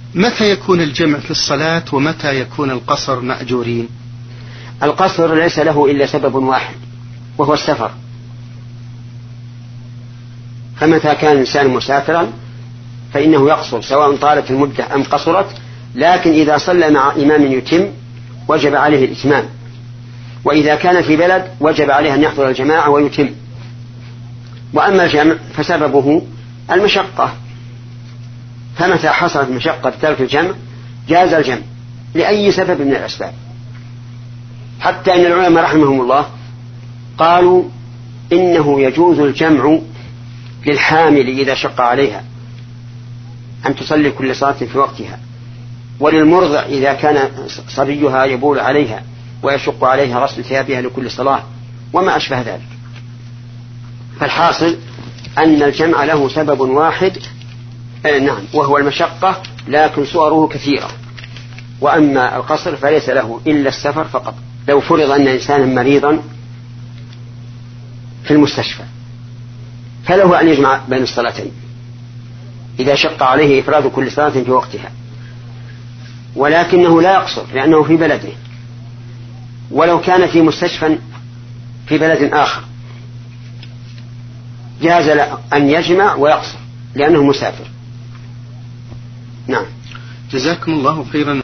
متى يكون الجمع في الصلاة ومتى يكون القصر مأجورين؟ القصر ليس له إلا سبب واحد وهو السفر، فمتى كان الإنسان مسافرا فإنه يقصر سواء طالت المدة أم قصرت، لكن إذا صلى مع إمام يتم وجب عليه الإتمام، وإذا كان في بلد وجب عليه أن يحضر الجماعة ويتم. وأما الجمع فسببه المشقة، فمتى حصلت مشقة ترك الجمع جاز الجمع لأي سبب من الأسباب، حتى أن العلماء رحمهم الله قالوا إنه يجوز الجمع للحامل إذا شق عليها أن تصلي كل صلاة في وقتها، وللمرضع إذا كان صبيها يبول عليها ويشق عليها غسل ثيابها لكل صلاة وما أشبه ذلك. فالحاصل أن الجمع له سبب واحد نعم وهو المشقة، لكن صوره كثيرة. وأما القصر فليس له إلا السفر فقط. لو فرض أن إنسانا مريضا في المستشفى فله أن يجمع بين الصلاتين إذا شق عليه إفراد كل صلاة في وقتها، ولكنه لا يقصر لأنه في بلده، ولو كان في مستشفى في بلد آخر جاز أن يجمع ويقصر لأنه مسافر. نعم. جزاكم الله خيرا.